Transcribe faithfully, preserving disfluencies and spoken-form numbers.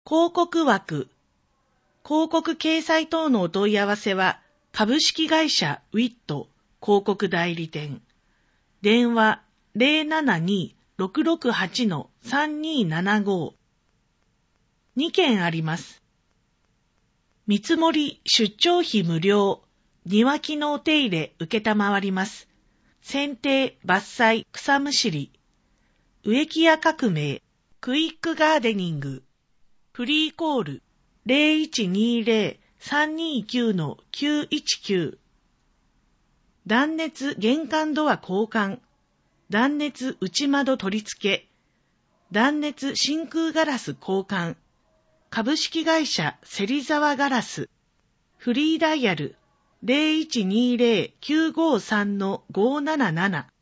広告枠、広告掲載等のお問い合わせは、株式会社ウィット広告代理店。電話 ゼロななに ろくろくはち さんにーななご。にけんあります。見積もり出張費無料。庭木のお手入れ受けたまわります。剪定、伐採、草むしり。植木屋革命、クイックガーデニング。フリーコール ゼロいちにゼロ さんにきゅう きゅういちきゅう。断熱玄関ドア交換。断熱内窓取り付け。断熱真空ガラス交換。株式会社芹沢ガラス。フリーダイヤル ゼロいちにゼロ きゅうごさん ごーなななな。